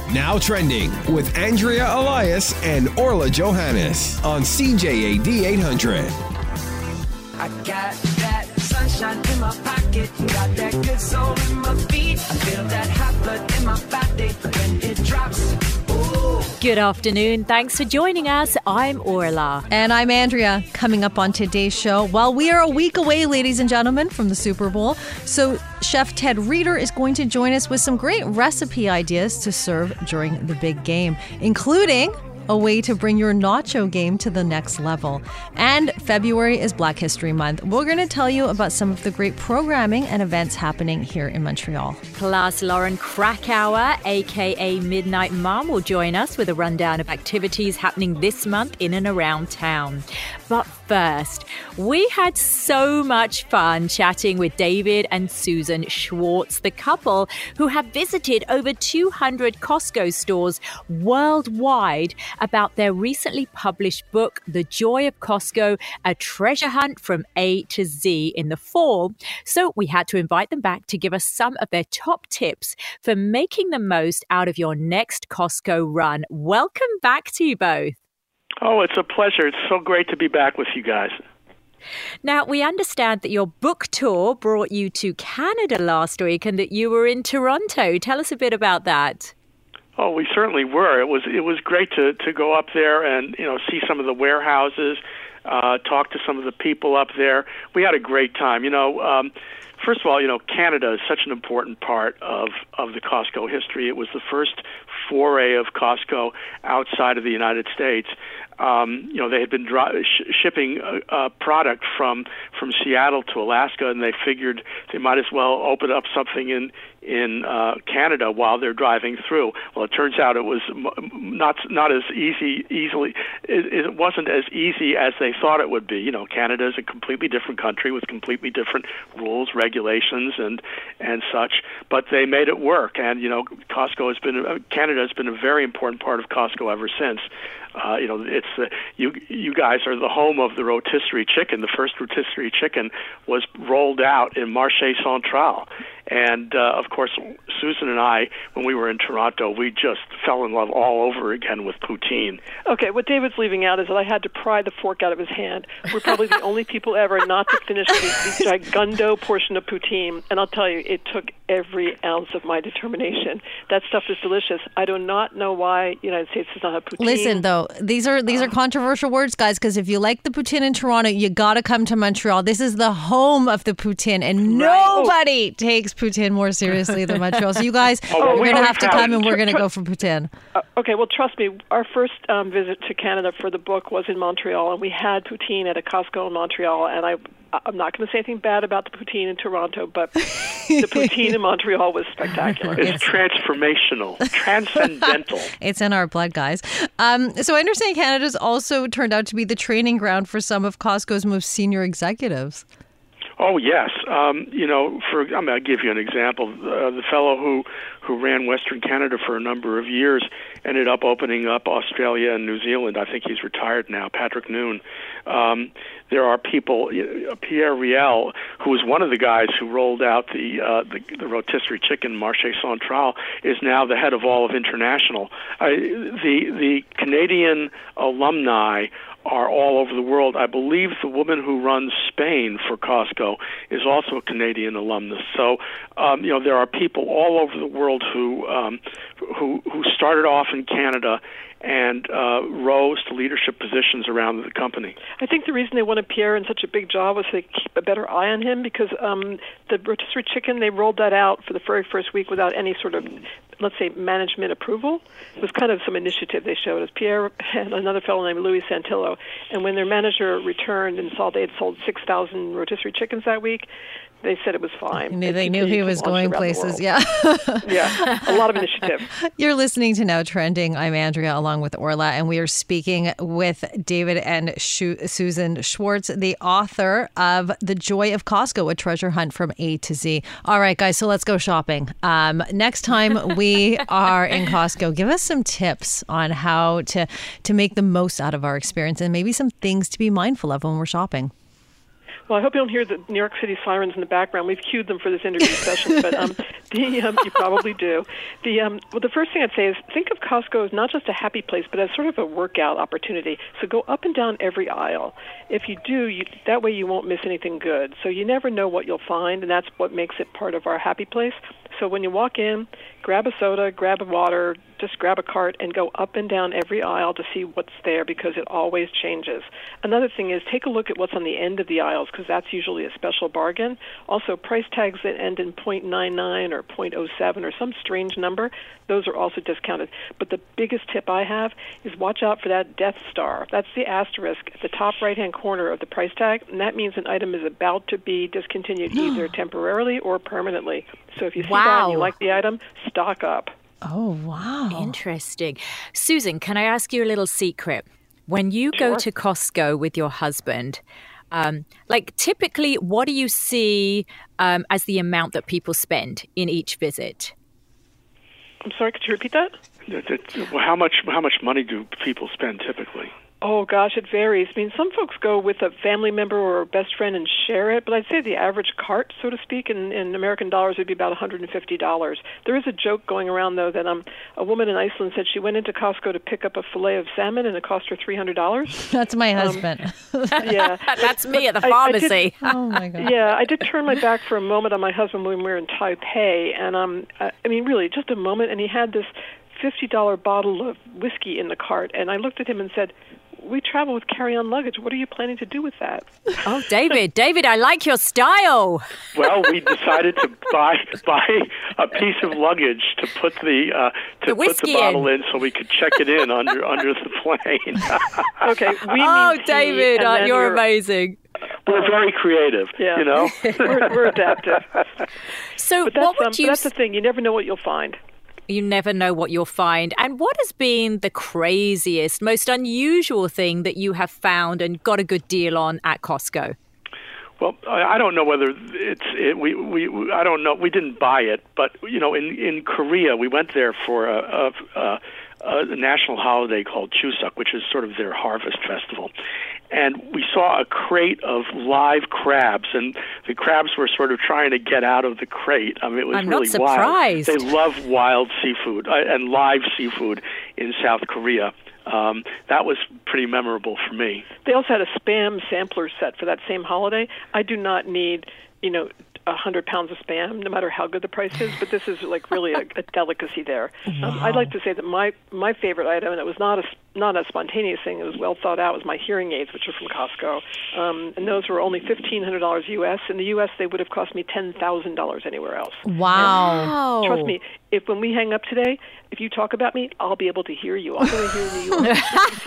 Now Trending with Andrea Elias and Orla Johannes on CJAD 800. I got that sunshine in my pocket, got that good soul in my feet. I feel that hot blood in my body when it drops. Ooh. Good afternoon. Thanks for joining us. I'm Orla. And I'm Andrea. Coming up on today's show, well, we are a week away, ladies and gentlemen, from the Super Bowl. So Chef Ted Reeder is going to join us with some great recipe ideas to serve during the big game, including a way to bring your nacho game to the next level. And February is Black History Month. We're going to tell you about some of the great programming and events happening here in Montreal. Plus, Lauren Krakauer, aka Midnight Mom, will join us with a rundown of activities happening this month in and around town. But first, we had so much fun chatting with David and Susan Schwartz, the couple who have visited over 200 Costco stores worldwide, about their recently published book, The Joy of Costco, a treasure hunt from A to Z in the fall. So we had to invite them back to give us some of their top tips for making the most out of your next Costco run. Welcome back to you both. Oh, it's a pleasure. It's so great to be back with you guys. Now, we understand that your book tour brought you to Canada last week and that you were in Toronto. Tell us a bit about that. Oh, we certainly were. It was great to go up there and see some of the warehouses, talk to some of the people up there. We had a great time. First of all, Canada is such an important part of the Costco history. It was the first foray of Costco outside of the United States. They had been shipping product from Seattle to Alaska, and they figured they might as well open up something in Canada while they're driving through. Well, it turns out it was not as easily. It wasn't as easy as they thought it would be. Canada is a completely different country with completely different rules, regulations, and such. But they made it work, and Canada has been a very important part of Costco ever since. You guys are the home of the rotisserie chicken. The first rotisserie chicken was rolled out in Marché Central. And, of course, Susan and I, when we were in Toronto, we just fell in love all over again with poutine. Okay, what David's leaving out is that I had to pry the fork out of his hand. We're probably the only people ever not to finish the gigundo portion of poutine. And I'll tell you, it took every ounce of my determination. That stuff is delicious. I do not know why the United States does not have poutine. Listen, though, these are controversial words, guys, because if you like the poutine in Toronto, you got to come to Montreal. This is the home of the poutine, and nobody takes poutine more seriously than Montreal. So you guys, you're going to have to come, and we're going to go for poutine. Okay, well, trust me, our first visit to Canada for the book was in Montreal, and we had poutine at a Costco in Montreal, and I'm not going to say anything bad about the poutine in Toronto, but the poutine in Montreal was spectacular. It's transformational, transcendental. It's in our blood, guys. So I understand Canada's also turned out to be the training ground for some of Costco's most senior executives. Oh, yes. I'm going to give you an example. The fellow who ran Western Canada for a number of years ended up opening up Australia and New Zealand. I think he's retired now, Patrick Noon. There are people, Pierre Riel, who was one of the guys who rolled out the rotisserie chicken Marché Central, is now the head of all of International. The Canadian alumni are all over the world. I believe the woman who runs Spain for Costco is also a Canadian alumnus. So, there are people all over the world who started off in Canada and rose to leadership positions around the company. I think the reason they wanted Pierre in such a big job was to keep a better eye on him, because the rotisserie chicken, they rolled that out for the very first week without any sort of, let's say, management approval. It was kind of some initiative they showed us. Pierre and another fellow named Louis Santillo, and when their manager returned and saw they had sold 6,000 rotisserie chickens that week, they said it was fine. They knew he was going places. Yeah. Yeah, a lot of initiative. You're listening to Now Trending. I'm Andrea along with Orla, and we are speaking with David and Susan Schwartz, the author of The Joy of Costco, a treasure hunt from A to Z. All right, guys, so let's go shopping. Next time we are in Costco, give us some tips on how to make the most out of our experience and maybe some things to be mindful of when we're shopping. Well, I hope you don't hear the New York City sirens in the background. We've cued them for this interview session, but you probably do. The first thing I'd say is think of Costco as not just a happy place, but as sort of a workout opportunity. So go up and down every aisle. If you do, that way you won't miss anything good. So you never know what you'll find, and that's what makes it part of our happy place. So when you walk in, grab a soda, grab a water, just grab a cart and go up and down every aisle to see what's there because it always changes. Another thing is take a look at what's on the end of the aisles because that's usually a special bargain. Also, price tags that end in .99 or .07 or some strange number, those are also discounted. But the biggest tip I have is watch out for that Death Star. That's the asterisk at the top right-hand corner of the price tag, and that means an item is about to be discontinued either temporarily or permanently. So if you see that and you like the item, stock up. Oh, wow. Interesting. Susan, can I ask you a little secret? When you go to Costco with your husband, typically, what do you see as the amount that people spend in each visit? I'm sorry, could you repeat that? How much money do people spend typically? Oh, gosh, it varies. I mean, some folks go with a family member or a best friend and share it, but I'd say the average cart, so to speak, in American dollars would be about $150. There is a joke going around, though, that a woman in Iceland said she went into Costco to pick up a fillet of salmon, and it cost her $300. That's my husband. Yeah. That's me at the pharmacy. Oh, my God. Yeah, I did turn my back for a moment on my husband when we were in Taipei, and I mean, really, just a moment, and he had this $50 bottle of whiskey in the cart, and I looked at him and said, we travel with carry-on luggage. What are you planning to do with that? Oh, David, I like your style. Well, we decided to buy a piece of luggage to put the bottle in so we could check it in under the plane. Okay. David, you're amazing. We're very creative, you know. we're adaptive. So, that's the thing. You never know what you'll find. You never know what you'll find. And what has been the craziest, most unusual thing that you have found and got a good deal on at Costco? Well, I don't know whether I don't know. We didn't buy it, but you know, in Korea, we went there for a national holiday called Chuseok, which is sort of their harvest festival. And we saw a crate of live crabs, and the crabs were sort of trying to get out of the crate. I mean, it was I'm really not surprised. wild. They love wild seafood and live seafood in South Korea. That was pretty memorable for me. They also had a Spam sampler set for that same holiday. I do not need, 100 pounds of Spam, no matter how good the price is, but this is like really a delicacy there. Wow. I'd like to say that my favorite item, and it was not a spontaneous thing, it was well thought out, was my hearing aids, which are from Costco. And those were only $1,500 U.S. In the U.S., they would have cost me $10,000 anywhere else. Wow. And trust me, when we hang up today, if you talk about me, I'll be able to hear you. I'll go here in New York.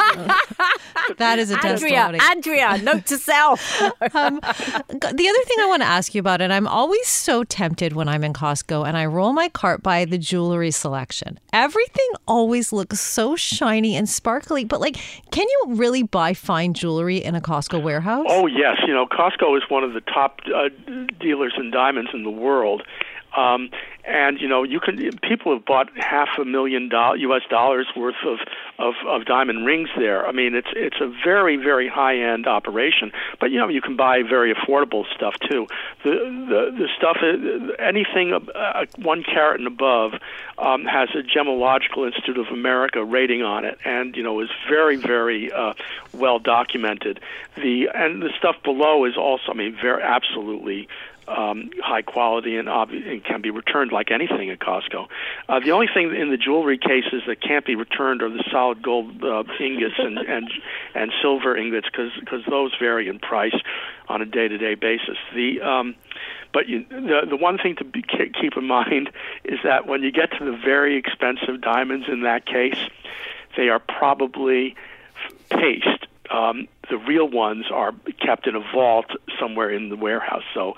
That is a testimony. Andrea, note to self. The other thing I want to ask you about, and I'm always so tempted when I'm in Costco and I roll my cart by the jewelry selection. Everything always looks so shiny and sparkly, but can you really buy fine jewelry in a Costco warehouse? Oh, yes. Costco is one of the top dealers in diamonds in the world. And people have bought $500,000 U.S. dollars worth of diamond rings there. I mean, it's a very, very high end operation. But you can buy very affordable stuff too. The stuff, anything 1 carat and above, has a Gemological Institute of America rating on it, and is very, very well documented. The stuff below is also, very absolutely high quality and can be returned like anything at Costco. The only thing in the jewelry cases that can't be returned are the solid gold ingots and silver ingots because those vary in price on a day-to-day basis. But the one thing to keep in mind is that when you get to the very expensive diamonds in that case, they are probably paste. The real ones are kept in a vault somewhere in the warehouse. So,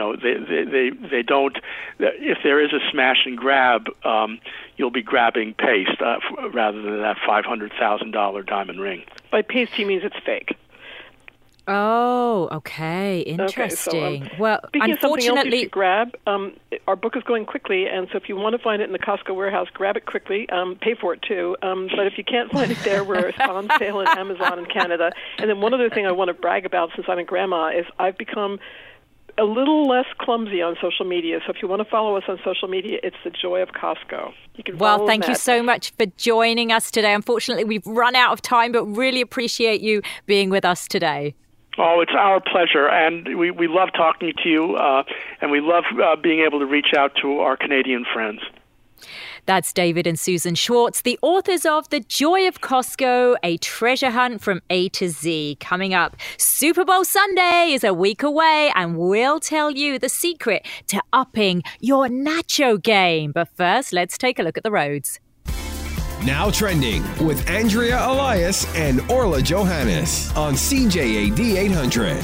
they don't. If there is a smash and grab, you'll be grabbing paste rather than that $500,000 diamond ring. By paste, he means it's fake. Oh, okay. Interesting. Okay, so, well, speaking of something else you unfortunately, should grab, our book is going quickly, and so if you want to find it in the Costco warehouse, grab it quickly. Pay for it, too. But if you can't find it there, we're on sale at Amazon in Canada. And then one other thing I want to brag about, since I'm a grandma, is I've become a little less clumsy on social media. So if you want to follow us on social media, it's The Joy of Costco. You can well, follow thank you that. so much for joining us today. Unfortunately, we've run out of time, but really appreciate you being with us today. Oh, it's our pleasure, and we love talking to you, and we love being able to reach out to our Canadian friends. That's David and Susan Schwartz, the authors of The Joy of Costco, a treasure hunt from A to Z. Coming up, Super Bowl Sunday is a week away, and we'll tell you the secret to upping your nacho game. But first, let's take a look at the roads. Now trending with Andrea Elias and Orla Johannes on CJAD 800.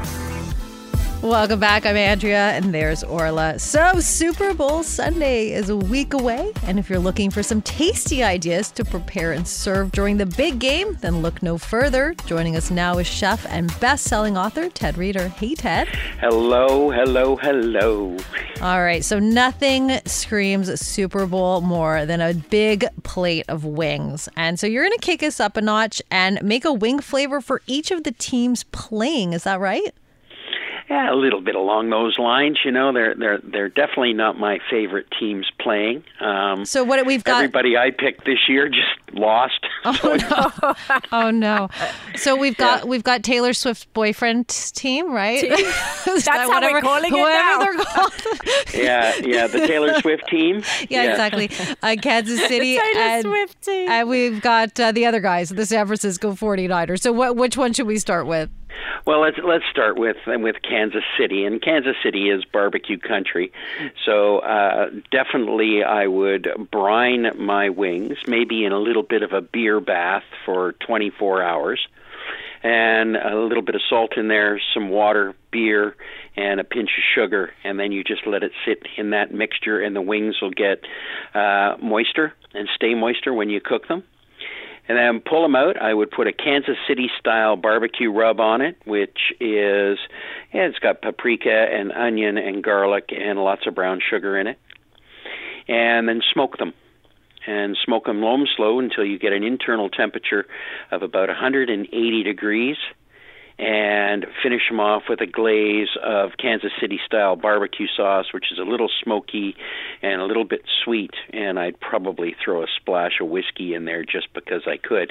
Welcome back. I'm Andrea, and there's Orla. So, Super Bowl Sunday is a week away, and if you're looking for some tasty ideas to prepare and serve during the big game, then look no further. Joining us now is chef and best-selling author Ted Reeder. Hey, Ted. Hello, hello, hello. All right, so nothing screams Super Bowl more than a big plate of wings. And so you're going to kick us up a notch and make a wing flavor for each of the teams playing. Is that right? Yeah, a little bit along those lines. You know, they're definitely not my favorite teams playing. So what we've got? Everybody I picked this year just lost. Oh no! Oh no! So we've got Taylor Swift's boyfriend's team, right? That's how we're calling it now. They're called. Yeah, the Taylor Swift team. Yeah, exactly. Kansas City. The Taylor Swift team. And we've got the other guys, the San Francisco 49ers. So which one should we start with? Well, let's start with Kansas City, and Kansas City is barbecue country, so definitely I would brine my wings, maybe in a little bit of a beer bath for 24 hours, and a little bit of salt in there, some water, beer, and a pinch of sugar, and then you just let it sit in that mixture, and the wings will get moister and stay moister when you cook them. And then pull them out. I would put a Kansas City-style barbecue rub on it, which is, it's got paprika and onion and garlic and lots of brown sugar in it. And then smoke them. And smoke them low and slow until you get an internal temperature of about 180 degrees. And finish them off with a glaze of Kansas City-style barbecue sauce, which is a little smoky and a little bit sweet. And I'd probably throw a splash of whiskey in there just because I could.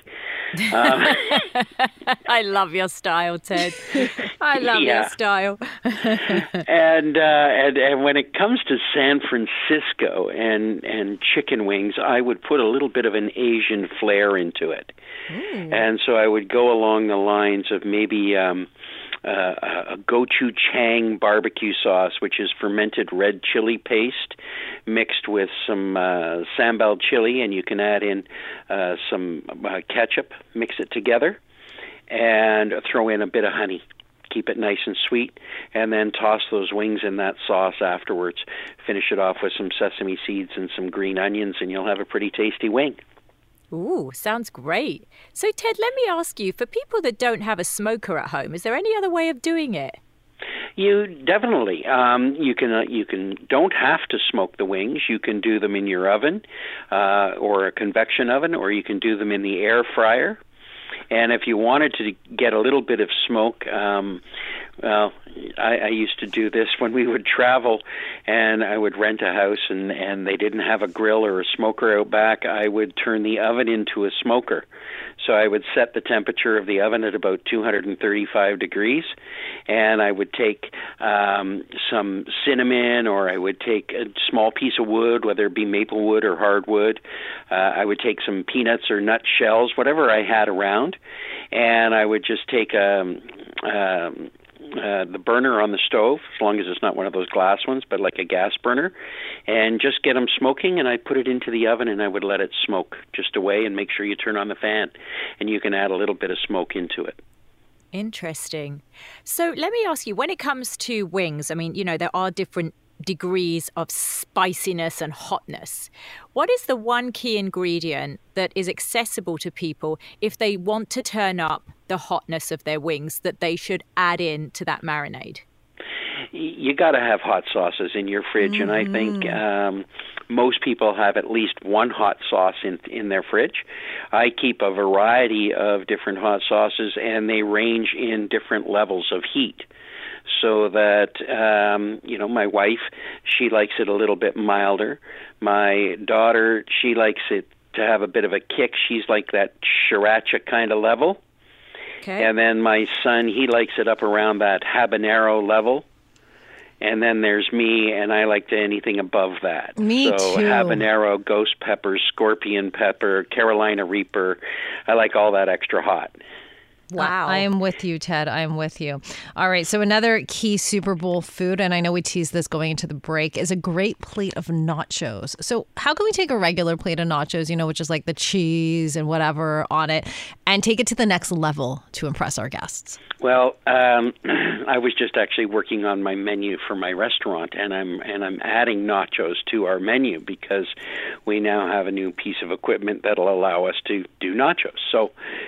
I love your style, Ted. I love your style. and when it comes to San Francisco and chicken wings, I would put a little bit of an Asian flair into it. And so I would go along the lines of maybe a gochujang barbecue sauce, which is fermented red chili paste mixed with some sambal chili, and you can add in some ketchup, mix it together, and throw in a bit of honey. Keep it nice and sweet, and then toss those wings in that sauce afterwards. Finish it off with some sesame seeds and some green onions, and you'll have a pretty tasty wing. Ooh, sounds great. So, Ted, let me ask you, for people that don't have a smoker at home, is there any other way of doing it? You definitely. You can don't have to smoke the wings. You can do them in your oven or a convection oven, or you can do them in the air fryer. And if you wanted to get a little bit of smoke, well, I used to do this when we would travel, and I would rent a house, and they didn't have a grill or a smoker out back. I would turn the oven into a smoker. So I would set the temperature of the oven at about 235 degrees, and I would take some cinnamon, or I would take a small piece of wood, whether it be maple wood or hardwood. I would take some peanuts or nut shells, whatever I had around, and I would just take the burner on the stove, as long as it's not one of those glass ones, but like a gas burner, and just get them smoking, and I put it into the oven, and I would let it smoke just away, and make sure you turn on the fan, and you can add a little bit of smoke into it. Interesting. So let me ask you, when it comes to wings, I mean, you know, there are different degrees of spiciness and hotness. What is the one key ingredient that is accessible to people if they want to turn up the hotness of their wings that they should add in to that marinade? You got to have hot sauces in your fridge, and I think most people have at least one hot sauce in their fridge. I keep a variety of different hot sauces, and they range in different levels of heat. So that, my wife, she likes it a little bit milder. My daughter, she likes it to have a bit of a kick. She's like that sriracha kind of level. Okay. And then my son, he likes it up around that habanero level. And then there's me, and I like anything above that. Me so too. Habanero, ghost pepper, scorpion pepper, Carolina Reaper. I like all that extra hot. Wow. I am with you, Ted. I am with you. All right. So another key Super Bowl food, and I know we teased this going into the break, is a great plate of nachos. So how can we take a regular plate of nachos, which is like the cheese and whatever on it, and take it to the next level to impress our guests? Well, I was just actually working on my menu for my restaurant, and I'm adding nachos to our menu because we now have a new piece of equipment that'll allow us to do nachos. So,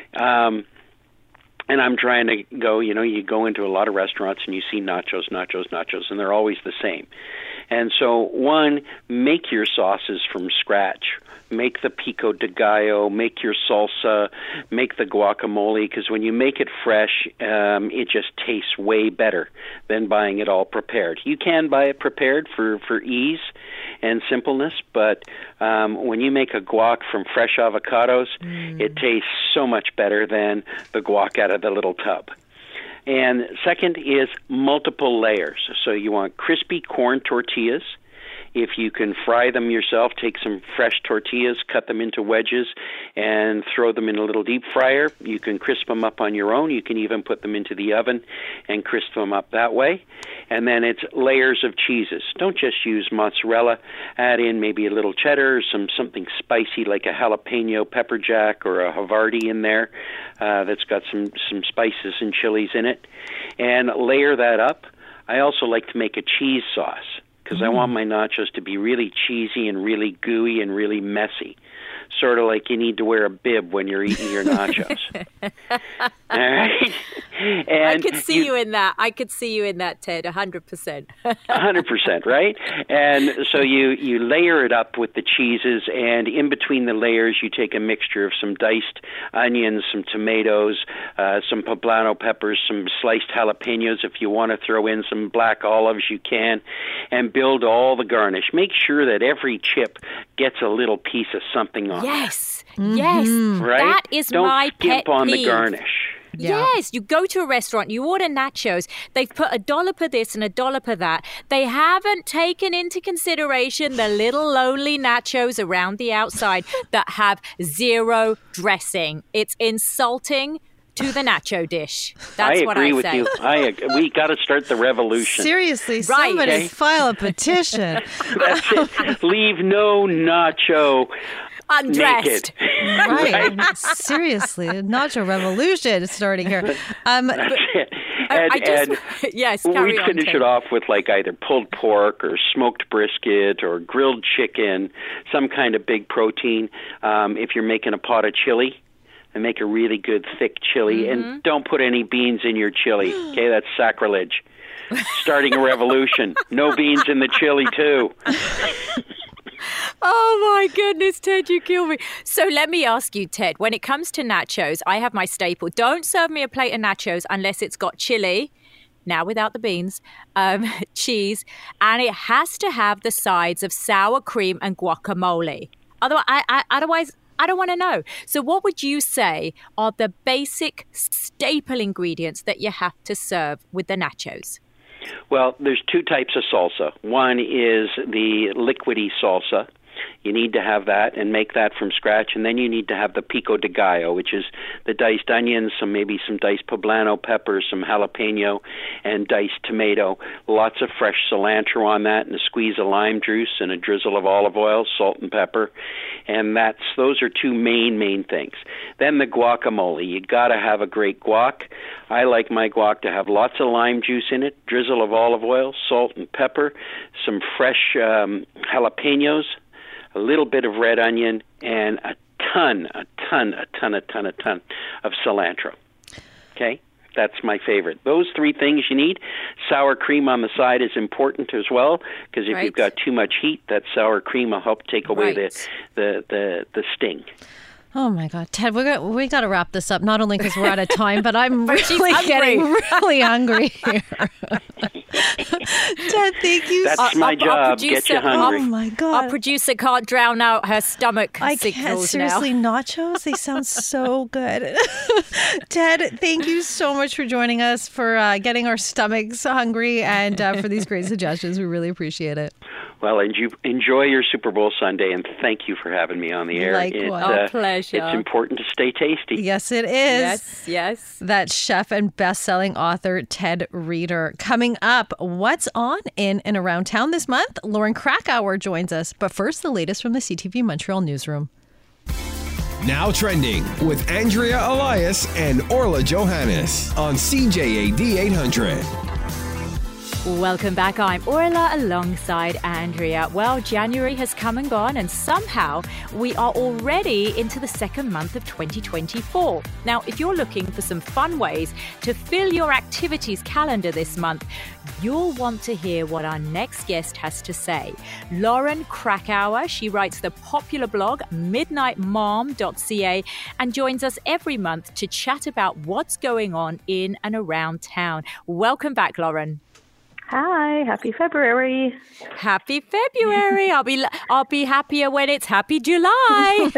and I'm trying to go, you go into a lot of restaurants and you see nachos, and they're always the same. And so, one, make your sauces from scratch. Make the pico de gallo, make your salsa, make the guacamole, because when you make it fresh, it just tastes way better than buying it all prepared. You can buy it prepared for ease and simpleness, but when you make a guac from fresh avocados, it tastes so much better than the guac out of the little tub. And second is multiple layers. So you want crispy corn tortillas. If you can fry them yourself, take some fresh tortillas, cut them into wedges, and throw them in a little deep fryer. You can crisp them up on your own. You can even put them into the oven and crisp them up that way. And then it's layers of cheeses. Don't just use mozzarella. Add in maybe a little cheddar, something spicy like a jalapeno pepper jack or a Havarti in there that's got some spices and chilies in it. And layer that up. I also like to make a cheese sauce, because I want my nachos to be really cheesy and really gooey and really messy. Sort of like you need to wear a bib when you're eating your nachos. All right? And I could see you in that. I could see you in that, Ted, 100%. 100%, right? And so you layer it up with the cheeses, and in between the layers you take a mixture of some diced onions, some tomatoes, some poblano peppers, some sliced jalapenos. If you want to throw in some black olives, you can, and build all the garnish. Make sure that every chip gets a little piece of something on it. Yes, yes. Right? That is my pet peeve. Don't skimp on the garnish. Yeah. Yes, you go to a restaurant, you order nachos, they've put a dollop of this and a dollop of that. They haven't taken into consideration the little lonely nachos around the outside that have zero dressing. It's insulting to the nacho dish. That's what I say. I agree with you. We got to start the revolution. Seriously, Right. somebody Okay. file a petition. That's it. Leave no nacho Undressed. naked. Right. Seriously, a nacho revolution is starting here. That's it. And yes, carry we'd on, finish Ted. it off with like either pulled pork or smoked brisket or grilled chicken, some kind of big protein. If you're making a pot of chili, and make a really good thick chili, and don't put any beans in your chili. Okay, that's sacrilege. Starting a revolution. No beans in the chili too. Oh my goodness, Ted, you kill me. So let me ask you, Ted, when it comes to nachos, I have my staple. Don't serve me a plate of nachos unless it's got chili, now without the beans, cheese, and it has to have the sides of sour cream and guacamole. Otherwise, I don't want to know. So what would you say are the basic staple ingredients that you have to serve with the nachos? Well, there's two types of salsa. One is the liquidy salsa, You need to have that and make that from scratch. And then you need to have the pico de gallo, which is the diced onions, maybe some diced poblano pepper, some jalapeno, and diced tomato. Lots of fresh cilantro on that, and a squeeze of lime juice and a drizzle of olive oil, salt and pepper. And those are two main things. Then the guacamole. You got to have a great guac. I like my guac to have lots of lime juice in it, drizzle of olive oil, salt and pepper, some fresh jalapenos, a little bit of red onion, and a ton of cilantro. Okay? That's my favorite. Those three things you need. Sour cream on the side is important as well, because if you've got too much heat, that sour cream will help take away the sting. Oh my God, Ted, we got to wrap this up. Not only because we're out of time, but I'm really getting really hungry here. Ted, thank you. That's my job. Get you hungry. Oh my God, our producer can't drown out her stomach signals can't. Seriously, nachos, they sound so good. Ted, thank you so much for joining us, for getting our stomachs hungry, and for these great suggestions. We really appreciate it. Well, enjoy your Super Bowl Sunday, and thank you for having me on the air. Likewise. Pleasure. It's important to stay tasty. Yes, it is. Yes. That's chef and best-selling author Ted Reader. Coming up, what's on in and around town this month? Lauren Krakauer joins us. But first, the latest from the CTV Montreal newsroom. Now trending with Andrea Elias and Orla Johannes on CJAD 800. Welcome back. I'm Orla alongside Andrea. Well, January has come and gone, and somehow we are already into the second month of 2024. Now, if you're looking for some fun ways to fill your activities calendar this month, you'll want to hear what our next guest has to say. Lauren Krakauer, she writes the popular blog midnightmom.ca and joins us every month to chat about what's going on in and around town. Welcome back, Lauren. Hi, happy February. Happy February. I'll be happier when it's Happy July.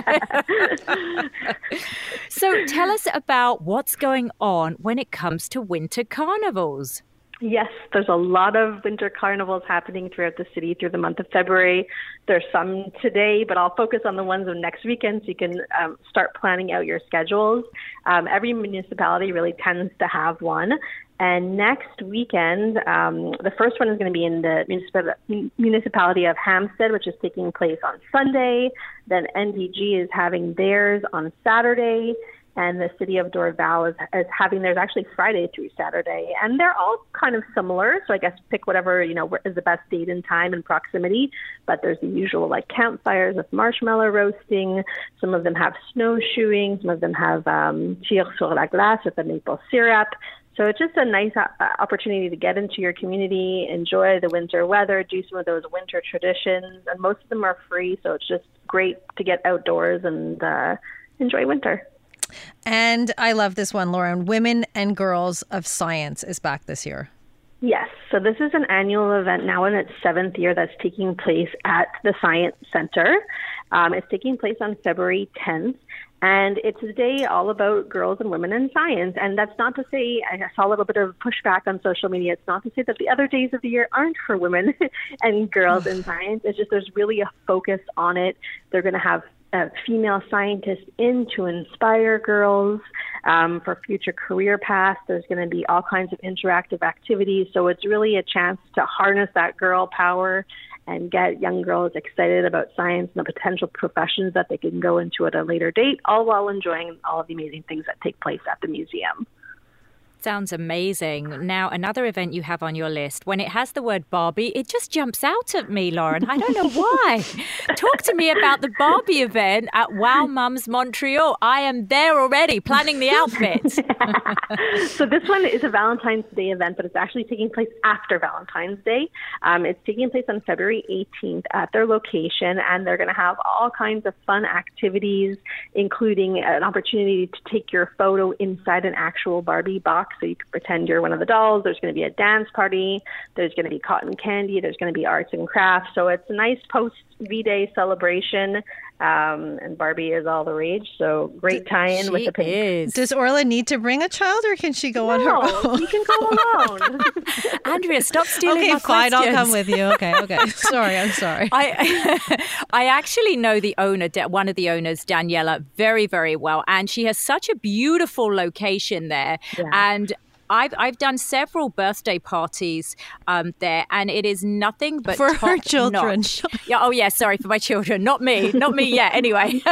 So tell us about what's going on when it comes to winter carnivals. Yes, there's a lot of winter carnivals happening throughout the city through the month of February. There's some today, but I'll focus on the ones of next weekend so you can start planning out your schedules. Every municipality really tends to have one. And next weekend, the first one is going to be in the municipality of Hampstead, which is taking place on Sunday. Then NDG is having theirs on Saturday. And the city of Dorval is having theirs actually Friday through Saturday. And they're all kind of similar. So I guess pick whatever, is the best date and time and proximity. But there's the usual like campfires with marshmallow roasting. Some of them have snowshoeing. Some of them have tir sur la glace with the maple syrup. So it's just a nice opportunity to get into your community, enjoy the winter weather, do some of those winter traditions, and most of them are free. So it's just great to get outdoors and enjoy winter. And I love this one, Lauren. Women and Girls of Science is back this year. Yes. So this is an annual event now in its 7th year that's taking place at the Science Center. It's taking place on February 10th. And it's a day all about girls and women in science. And that's not to say, I saw a little bit of pushback on social media. It's not to say that the other days of the year aren't for women and girls in science. It's just there's really a focus on it. They're going to have female scientists in to inspire girls for future career paths. There's going to be all kinds of interactive activities. So it's really a chance to harness that girl power and get young girls excited about science and the potential professions that they can go into at a later date, all while enjoying all of the amazing things that take place at the museum. Sounds amazing. Now, another event you have on your list, when it has the word Barbie, it just jumps out at me, Lauren. I don't know why. Talk to me about the Barbie event at Wow Mums Montreal. I am there already, planning the outfit. So this one is a Valentine's Day event, but it's actually taking place after Valentine's Day. It's taking place on February 18th at their location, and they're going to have all kinds of fun activities, including an opportunity to take your photo inside an actual Barbie box. So you can pretend you're one of the dolls. There's going to be a dance party. There's going to be cotton candy. There's going to be arts and crafts. So it's a nice post-V-Day celebration. and Barbie is all the rage. So great tie-in with the pink. Does Orla need to bring a child, or can she go on her own? You can go alone. Andrea, stop stealing my fine, questions. I'll come with you. Okay. Sorry, I'm sorry. I actually know the owner, one of the owners, Daniela, very, very well. And she has such a beautiful location there. Yeah. And I've done several birthday parties there, and it is nothing but for her children. Yeah. Oh, yeah. Sorry, for my children, not me. Yeah. Anyway,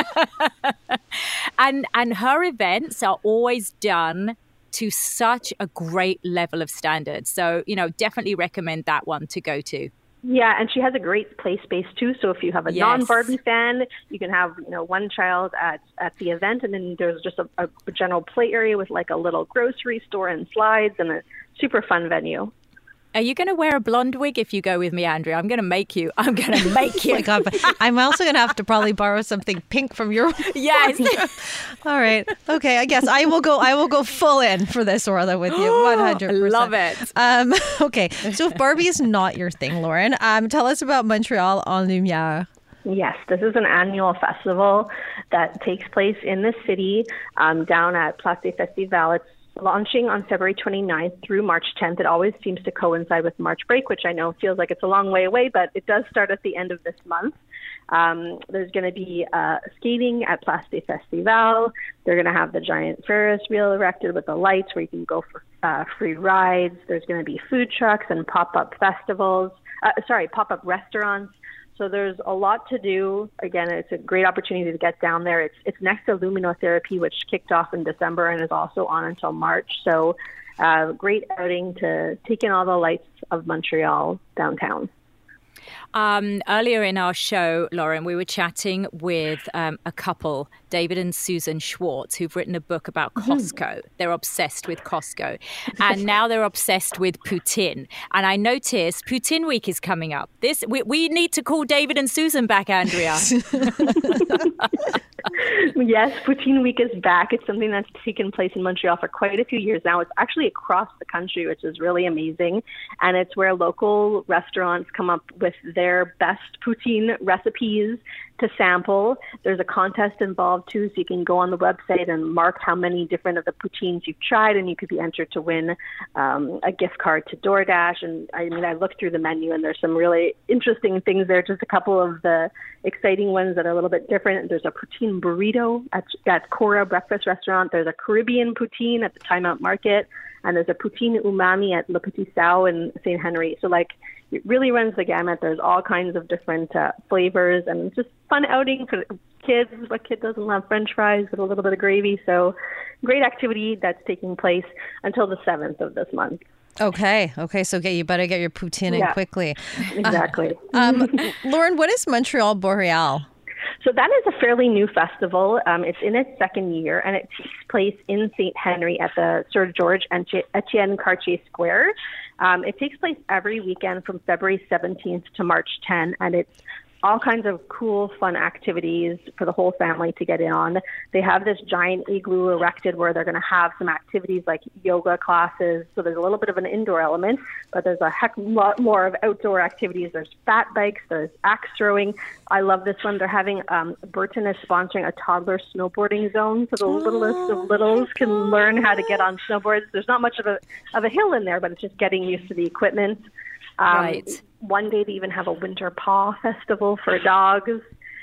and her events are always done to such a great level of standard. So definitely recommend that one to go to. Yeah, and she has a great play space too. So if you have a non-Barbie fan, you can have one child at the event, and then there's just a general play area with like a little grocery store and slides, and a super fun venue. Are you going to wear a blonde wig if you go with me, Andrea? I'm going to make you. Oh my God, but I'm also going to have to probably borrow something pink from your. Yes. All right. Okay. I guess I will go full in for this, Orla, with you. 100%. Love it. Okay. So if Barbie is not your thing, Lauren, tell us about Montreal en Lumière. Yes, this is an annual festival that takes place in the city down at Place des Festivals. It's launching on February 29th through March 10th. It always seems to coincide with March break, which I know feels like it's a long way away, but it does start at the end of this month. There's going to be skating at Place des Festivals. They're going to have the giant Ferris wheel erected with the lights where you can go for free rides. There's going to be food trucks and pop-up restaurants. So there's a lot to do. Again, it's a great opportunity to get down there. It's next to Luminotherapy, which kicked off in December and is also on until March. So great outing to take in all the lights of Montreal downtown. Earlier in our show, Lauren, we were chatting with a couple, David and Susan Schwartz, who've written a book about Costco. They're obsessed with Costco. And now they're obsessed with poutine. And I noticed Poutine Week is coming up. We need to call David and Susan back, Andrea. Yes, Poutine Week is back. It's something that's taken place in Montreal for quite a few years now. It's actually across the country, which is really amazing. And it's where local restaurants come up with their best poutine recipes to sample. There's a contest involved too, so you can go on the website and mark how many different of the poutines you've tried, and you could be entered to win a gift card to DoorDash. And I looked through the menu, and there's some really interesting things there. Just a couple of the exciting ones that are a little bit different. There's a poutine burrito at Cora Breakfast Restaurant. There's a Caribbean poutine at the Time Out Market, and there's a poutine umami at Le Petit Sao in St. Henry. So it really runs the gamut. There's all kinds of different flavors, and it's just fun outing for kids. What kid doesn't love French fries with a little bit of gravy? So great activity that's taking place until the 7th of this month. Okay. So you better get your poutine in quickly. Exactly. Lauren, what is Montreal Boreal? So that is a fairly new festival. It's in its second year, and it takes place in St. Henry at the Sir George Etienne Cartier Square. It takes place every weekend from February 17th to March 10, and it's all kinds of cool, fun activities for the whole family to get in on. They have this giant igloo erected where they're going to have some activities like yoga classes. So there's a little bit of an indoor element, but there's a heck lot more of outdoor activities. There's fat bikes, there's axe throwing. I love this one. They're having, Burton is sponsoring a toddler snowboarding zone. So the littlest of littles can learn how to get on snowboards. There's not much of a hill in there, but it's just getting used to the equipment. Right. One day they even have a winter paw festival for dogs.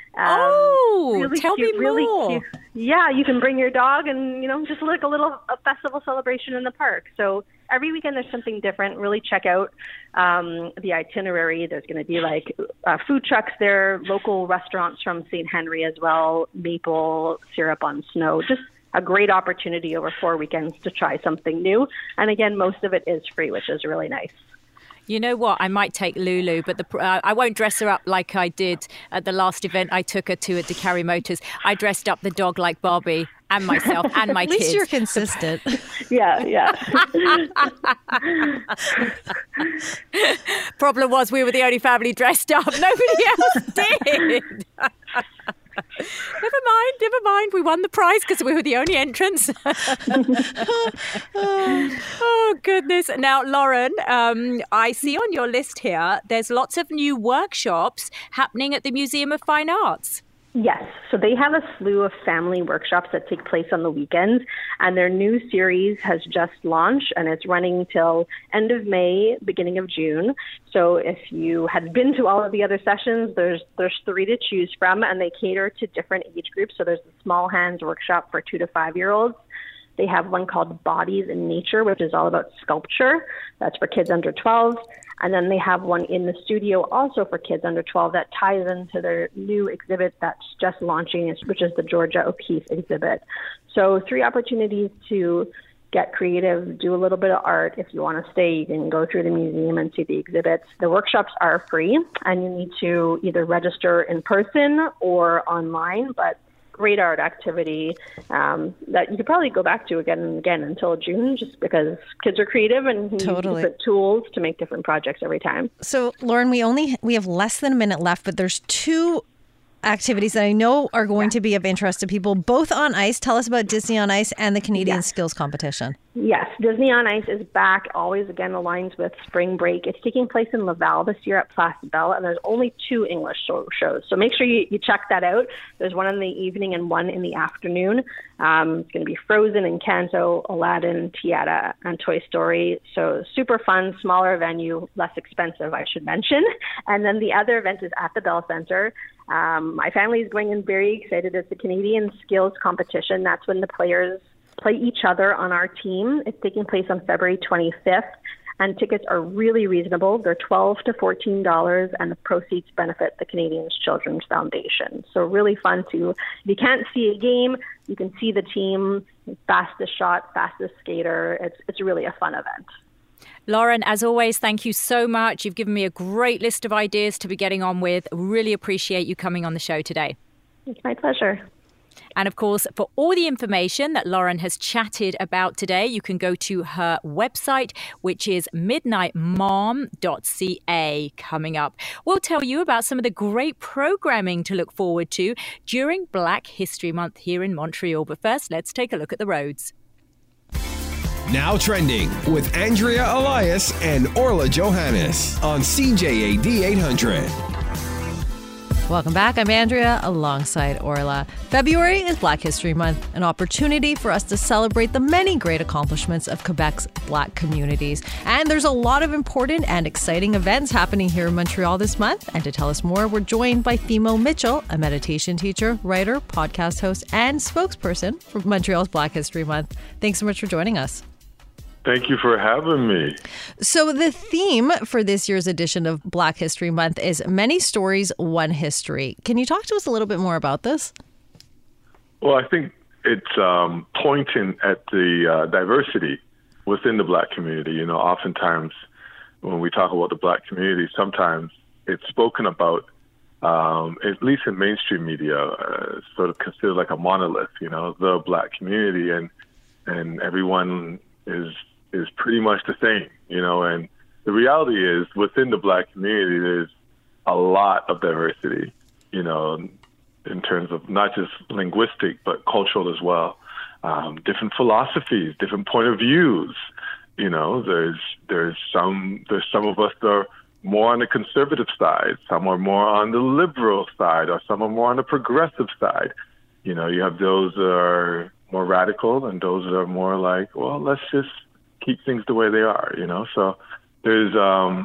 Really tell cute, me really more. Cute. Yeah, you can bring your dog and, just like a festival celebration in the park. So every weekend there's something different. Really check out the itinerary. There's going to be food trucks there, local restaurants from St. Henry as well, maple syrup on snow. Just a great opportunity over 4 weekends to try something new. And again, most of it is free, which is really nice. You know what? I might take Lulu, but I won't dress her up like I did at the last event I took her to at DeCarry Motors. I dressed up the dog like Barbie and myself and my kids. At least you're consistent. Yeah. Problem was we were the only family dressed up. Nobody else did. Never mind. We won the prize because we were the only entrants. Oh, goodness. Now, Lauren, I see on your list here, there's lots of new workshops happening at the Museum of Fine Arts. Yes. So they have a slew of family workshops that take place on the weekends, and their new series has just launched, and it's running till end of May, beginning of June. So if you had been to all of the other sessions, there's 3 to choose from, and they cater to different age groups. So there's the Small Hands workshop for 2 to 5-year-olds. They have one called Bodies in Nature, which is all about sculpture. That's for kids under 12. And then they have one in the studio also for kids under 12 that ties into their new exhibit that's just launching, which is the Georgia O'Keeffe exhibit. So 3 opportunities to get creative, do a little bit of art. If you want to stay, you can go through the museum and see the exhibits. The workshops are free, and you need to either register in person or online, but great art activity that you could probably go back to again and again until June, just because kids are creative and need different tools to make different projects every time. So, Lauren, we have less than a minute left, but there's 2 activities that I know are going to be of interest to people, both on ice. Tell us about Disney on Ice and the Canadian Skills Competition. Yes, Disney on Ice is back, always again aligns with spring break. It's taking place in Laval this year at Place Belle, and there's only 2 English shows. So make sure you check that out. There's one in the evening and one in the afternoon. It's going to be Frozen, Encanto, Aladdin, Tiana, and Toy Story. So super fun, smaller venue, less expensive, I should mention. And then the other event is at the Bell Centre. My family is going in very excited. It's the Canadian Skills Competition. That's when the players play each other on our team. It's taking place on February 25th, and tickets are really reasonable. They're $12 to $14, and the proceeds benefit the Canadian Children's Foundation. So really fun too. If you can't see a game, you can see the team, fastest shot, fastest skater. It's really a fun event. Lauren, as always, thank you so much. You've given me a great list of ideas to be getting on with. Really appreciate you coming on the show today. It's my pleasure. And of course, for all the information that Lauren has chatted about today, you can go to her website, which is midnightmom.ca. Coming up, we'll tell you about some of the great programming to look forward to during Black History Month here in Montreal. But first, let's take a look at the roads. Now trending with Andrea Elias and Orla Johannes on CJAD 800. Welcome back. I'm Andrea alongside Orla. February is Black History Month, an opportunity for us to celebrate the many great accomplishments of Quebec's Black communities. And there's a lot of important and exciting events happening here in Montreal this month. And to tell us more, we're joined by Fimo Mitchell, a meditation teacher, writer, podcast host, and spokesperson for Montreal's Black History Month. Thanks so much for joining us. Thank you for having me. So the theme for this year's edition of Black History Month is Many Stories, One History. Can you talk to us a little bit more about this? Well, I think it's pointing at the diversity within the Black community. You know, oftentimes when we talk about the Black community, sometimes it's spoken about, at least in mainstream media, sort of considered like a monolith, you know, the Black community, and everyone is pretty much the same, you know, and the reality is within the Black community, there's a lot of diversity, you know, in terms of not just linguistic, but cultural as well. Different philosophies, different point of views, you know, there's some of us that are more on the conservative side, some are more on the liberal side, or some are more on the progressive side. You know, you have those that are more radical and those that are more like, well, let's just keep things the way they are, you know. So there's a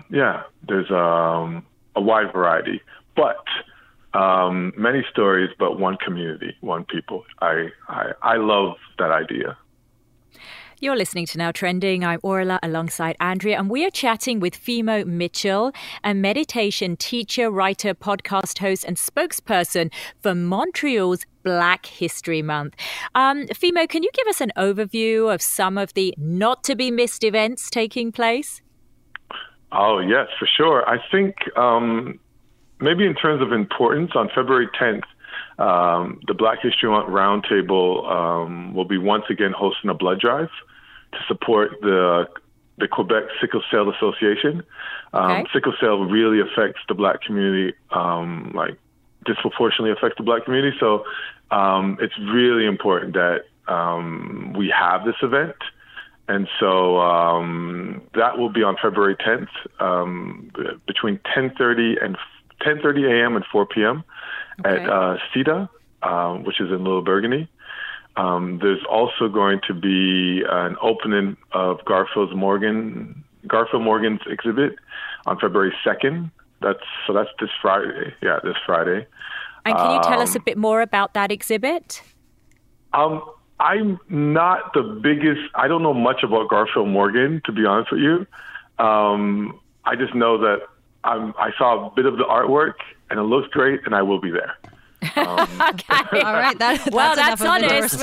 wide variety, but many stories, but one community, one people. I love that idea. You're listening to Now Trending. I'm Orla alongside Andrea, and we are chatting with Fimo Mitchell, a meditation teacher, writer, podcast host, and spokesperson for Montreal's Black History Month. Fimo, can you give us an overview of some of the not-to-be-missed events taking place? Oh, yes, for sure. I think maybe in terms of importance, on February 10th, the Black History Month Roundtable will be once again hosting a blood drive to support the Quebec Sickle Cell Association. Sickle cell really affects the Black community, disproportionately affects the Black community. So it's really important that we have this event. And so that will be on February 10th between 10:30 and 10:30 a.m. and 4 p.m. at CETA, which is in Little Burgundy. There's also going to be an opening of Garfield Morgan's exhibit on February 2nd. That's this Friday. Yeah, this Friday. And can you tell us a bit more about that exhibit? I'm not the biggest. I don't know much about Garfield Morgan, to be honest with you. I just know that I saw a bit of the artwork, and it looks great, and I will be there. Okay. All right. That's honest.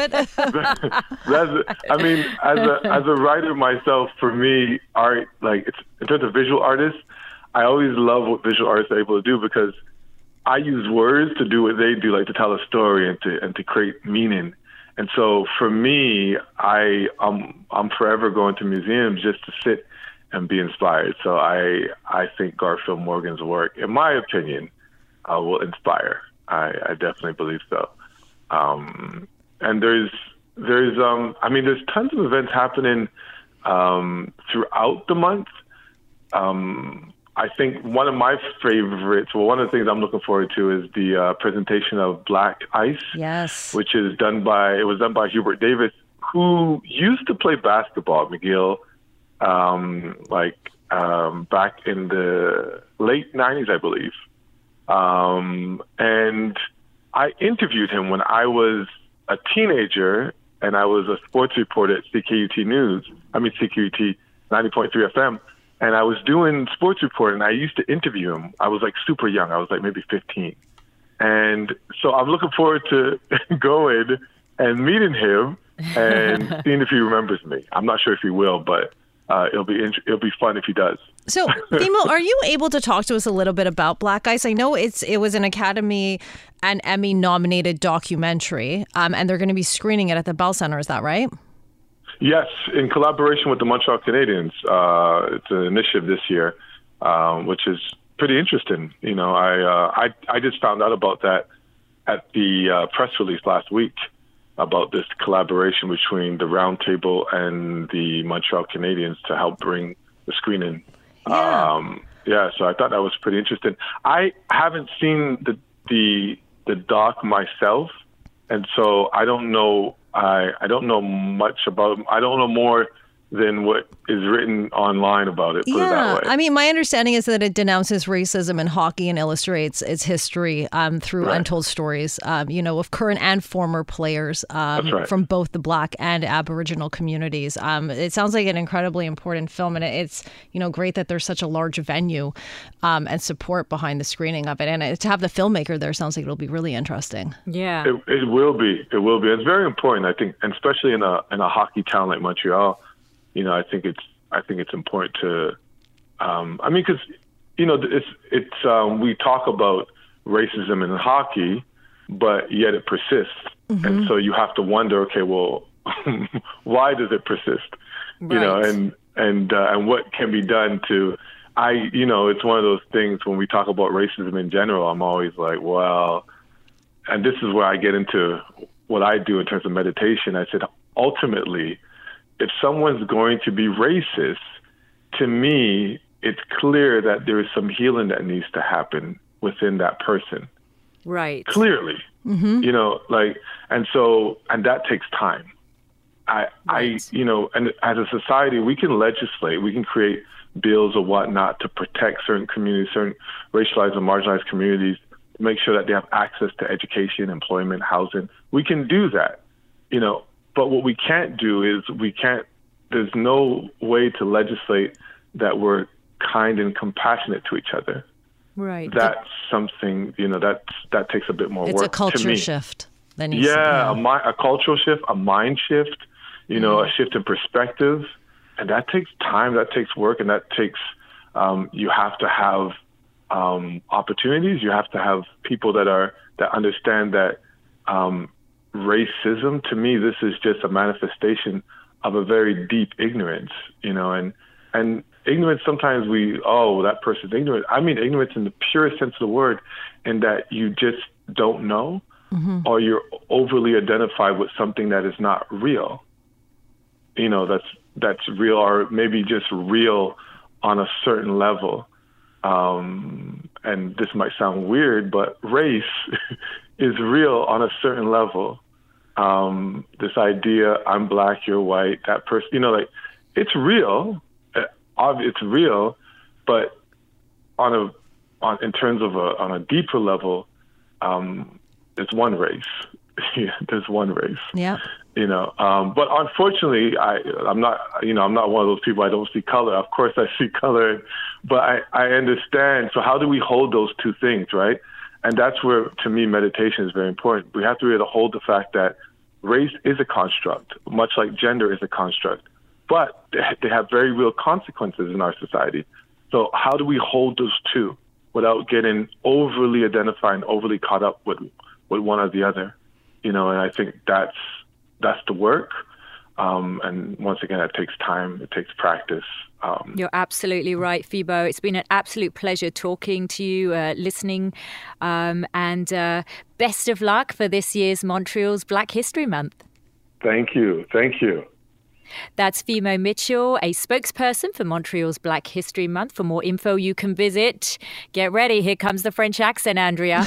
I mean, as a writer myself, for me, art, like in terms of visual artists, I always love what visual artists are able to do because I use words to do what they do, like to tell a story and to create meaning. And so for me, I'm forever going to museums just to sit and be inspired. So I think Garfield Morgan's work, in my opinion, will inspire. I definitely believe so. And there's tons of events happening throughout the month. I think one of my favorites, one of the things I'm looking forward to is the presentation of Black Ice. Yes. Which is done by Hubert Davis, who used to play basketball at McGill, back in the late 90s, I believe. And I interviewed him when I was a teenager and I was a sports reporter at CKUT 90.3 FM. And I was doing sports reporting. I used to interview him. I was like super young. I was like maybe 15. And so I'm looking forward to going and meeting him and seeing if he remembers me. I'm not sure if he will, but it'll be fun if he does. So, Fimo, are you able to talk to us a little bit about Black Ice? I know it was an Academy and Emmy nominated documentary, and they're going to be screening it at the Bell Center. Is that right? Yes, in collaboration with the Montreal Canadiens. It's an initiative this year, which is pretty interesting. You know, I just found out about that at the press release last week about this collaboration between the Roundtable and the Montreal Canadiens to help bring the screening. Yeah. So I thought that was pretty interesting. I haven't seen the doc myself, and so I don't know. I don't know much about. I don't know more than what is written online about it. Put it that way. I mean, my understanding is that it denounces racism in hockey and illustrates its history through untold stories, of current and former players from both the Black and Aboriginal communities. It sounds like an incredibly important film, and it's great that there's such a large venue and support behind the screening of it. And to have the filmmaker there sounds like it'll be really interesting. Yeah, it will be. It will be. It's very important, I think, and especially in a hockey town like Montreal. I think it's important to, because we talk about racism in hockey, but yet it persists, and so you have to wonder, okay, well, why does it persist? Right. And what can be done to? It's one of those things when we talk about racism in general. I'm always like, well, and this is where I get into what I do in terms of meditation. I said, ultimately, if someone's going to be racist, to me, it's clear that there is some healing that needs to happen within that person. Right. Clearly. Mm-hmm. And that takes time. And as a society, we can legislate, we can create bills or whatnot to protect certain communities, certain racialized and marginalized communities, to make sure that they have access to education, employment, housing. We can do that, But what we can't do is there's no way to legislate that we're kind and compassionate to each other. Right. That's something, that takes a bit more work. It's a culture shift. A cultural shift, a mind shift, a shift in perspective. And that takes time, that takes work, and that takes, you have to have opportunities. You have to have people that understand that, racism, to me, this is just a manifestation of a very deep ignorance, and ignorance, sometimes that person's ignorant. I mean ignorance in the purest sense of the word, in that you just don't know, or you're overly identified with something that is not real. That's real, or maybe just real on a certain level. And and this might sound weird, but race is real on a certain level. This idea, I'm black, you're white, that person, like, it's real. It's real, but on a deeper level, it's one race. There's one race. Yeah. But unfortunately, I'm not one of those people. I don't see color. Of course, I see color, but I understand. So how do we hold those two things, right? And that's where, to me, meditation is very important. We have to be able to hold the fact that race is a construct, much like gender is a construct, but they have very real consequences in our society. So how do we hold those two without getting overly identified, overly caught up with one or the other? And I think that's the work. And once again, it takes time. It takes practice. You're absolutely right, Fibo. It's been an absolute pleasure talking to you, listening, and best of luck for this year's Montreal's Black History Month. Thank you. Thank you. That's Fimo Mitchell, a spokesperson for Montreal's Black History Month. For more info, you can visit. Get ready. Here comes the French accent, Andrea.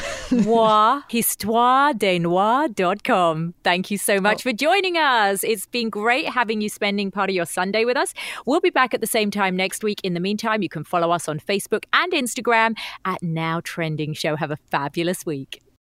histoiredesnoirs.com. Thank you so much for joining us. It's been great having you spending part of your Sunday with us. We'll be back at the same time next week. In the meantime, you can follow us on Facebook and Instagram at Now Trending Show. Have a fabulous week.